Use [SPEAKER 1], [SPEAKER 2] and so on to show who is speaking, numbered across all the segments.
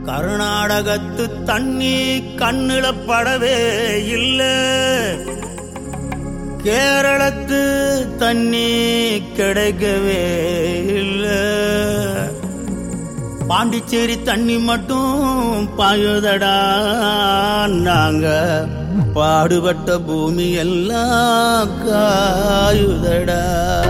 [SPEAKER 1] கர்நாடகத்து தண்ணி கண்ணுல படவே இல்ல, கேரளத்து தண்ணி கிடைக்கவே இல்ல, பாண்டிச்சேரி தண்ணி மட்டும் பாயுதடா. நாங்க பாடுபட்ட பூமி எல்லாம் காயுதடா.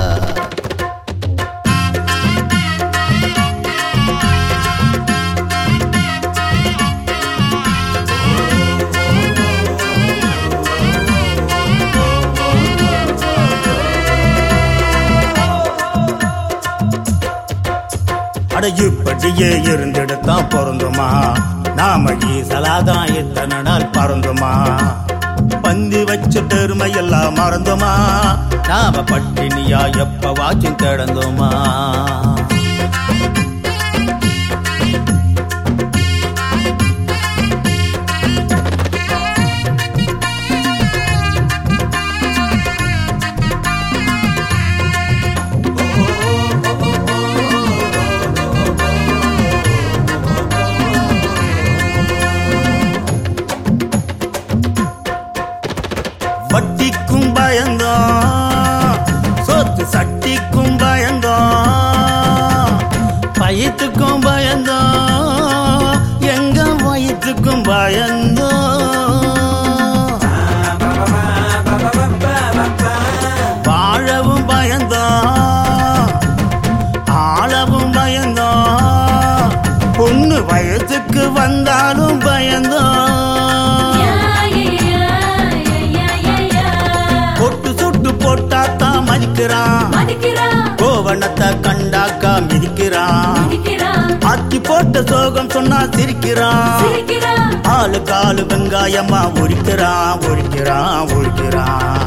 [SPEAKER 1] இப்படியே இருந்துடுத்தான் பொருந்துமா, நாம ஈசலாதான் இத்தனை நாள் பறந்துமா, பந்தி வச்ச பெருமை எல்லாம் மறந்துமா, நாம பட்டினியா எப்பவாச்சும் கிடந்தோமா. வட்டிக்கும் பயந்தோம், சொத்து சட்டிக்கும் பயந்தோம், பயத்துக்கும் பயந்தோம், எங்க வயிற்றுக்கும் பயந்தோம், வாழவும் பயந்தோம், ஆளவும் பயந்தோம், பொண்ணு வயசுக்கு வந்தாலும் பயந்தோம். போட்டாத்தான் மதிக்கிறான், கோவணத்தை கண்டாக்கா மிதிக்கிறான், ஆக்கி போட்ட சோகம் சொன்னா சிரிக்கிறான், ஆளுக்கு ஆளு வெங்காயமா உரிக்கிறான் உரிக்கிறான் உரிக்கிறான்.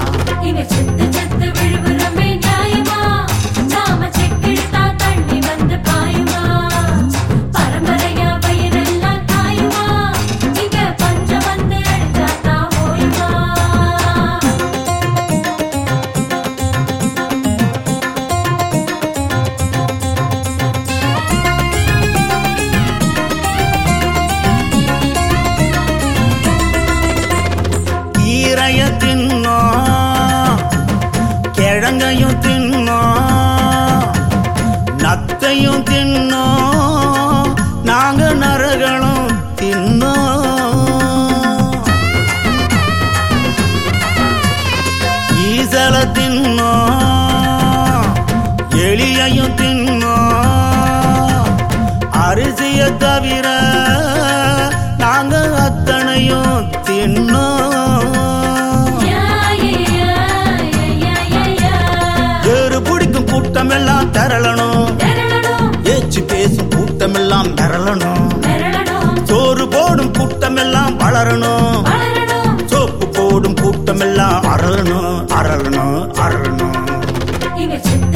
[SPEAKER 1] தின்னோம், கிழங்கையும் தின்னோம், நத்தையும் தின்னோம், நாங்க நரகளும் தின்னோம், ஈசல தின்னோம், எலியையும் தின்னோம், அரிசிய தவிர நாங்க அத்தனையும் தின்னோம். கூட்டமெல்லாம் திரளணும், ஏச்சு பேசும் கூட்டமெல்லாம் மிரளணும், சோறு போடும் கூட்டமெல்லாம் வளரணும், சோப்பு போடும் கூட்டமெல்லாம் அரளணும் அரளணும் அரளணும்.